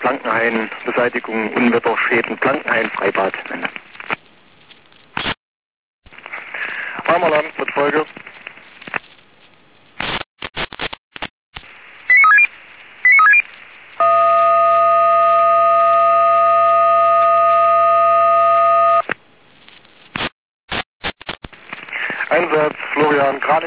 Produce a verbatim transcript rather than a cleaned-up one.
Blankenhain, Beseitigung Unwetterschäden, Blankenhain, Freibad. Eimerland mit Folge. Einsatz, Florian, gerade